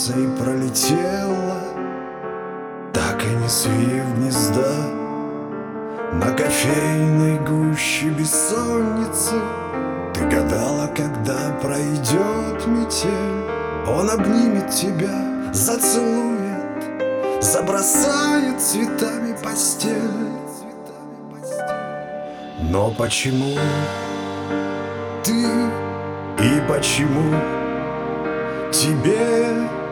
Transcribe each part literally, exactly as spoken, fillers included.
солнце и пролетело, так и не свив гнезда. На кофейной гуще бессонницы ты гадала, когда пройдет метель. Он обнимет тебя, зацелует, забросает цветами постель. Но почему ты и почему тебе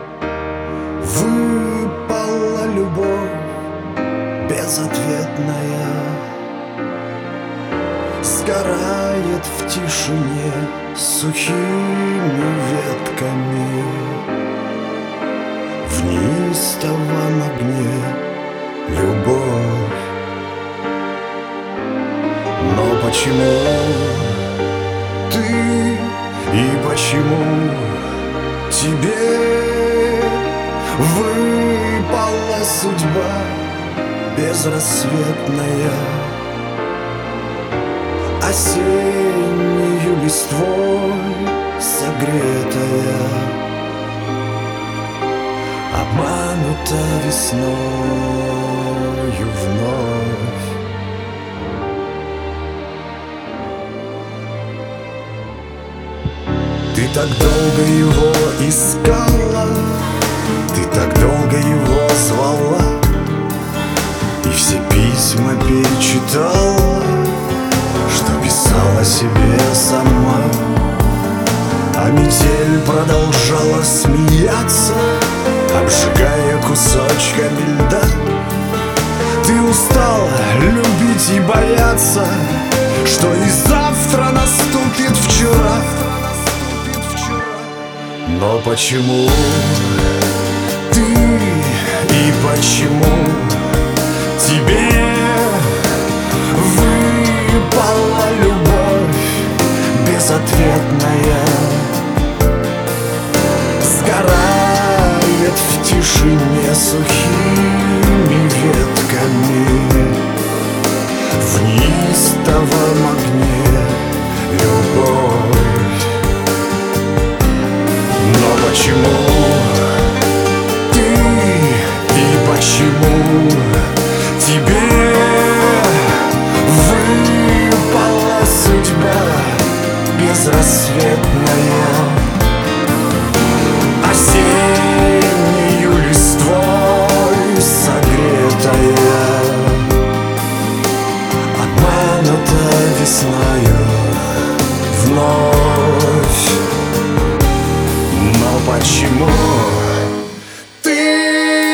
выпала любовь безответная? Сгорает в тишине сухими ветками в неистовом огне любовь. Но почему ты и почему тебе выпала судьба безрассветная? Осеннею листвой согретая, обманута весною вновь. Ты так долго его искала, ты так долго его звала, и все письма перечитала, что писала себе сама. А метель продолжала смеяться, обжигая кусочками льда. Ты устала любить и бояться, что и завтра наступит вчера. Но почему ты и почему тебе выпала любовь безответная? Сгорает в тишине сухими ветками в неистовом огне любовь. Но почему ты и почему тебе выпала судьба безрассветная? Осеннею листвой согретая, обманута весною вновь. Но почему ты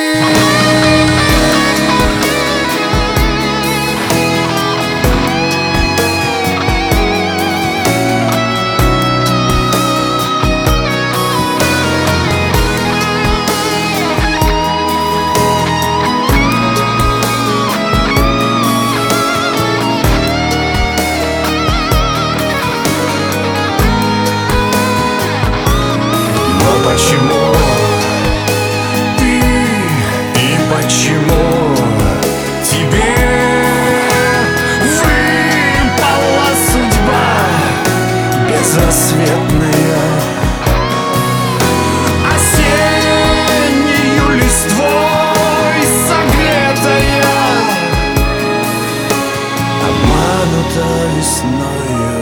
Почему ты и почему тебе выпала судьба безрассветная? Осеннею листвой согретая, обманута весною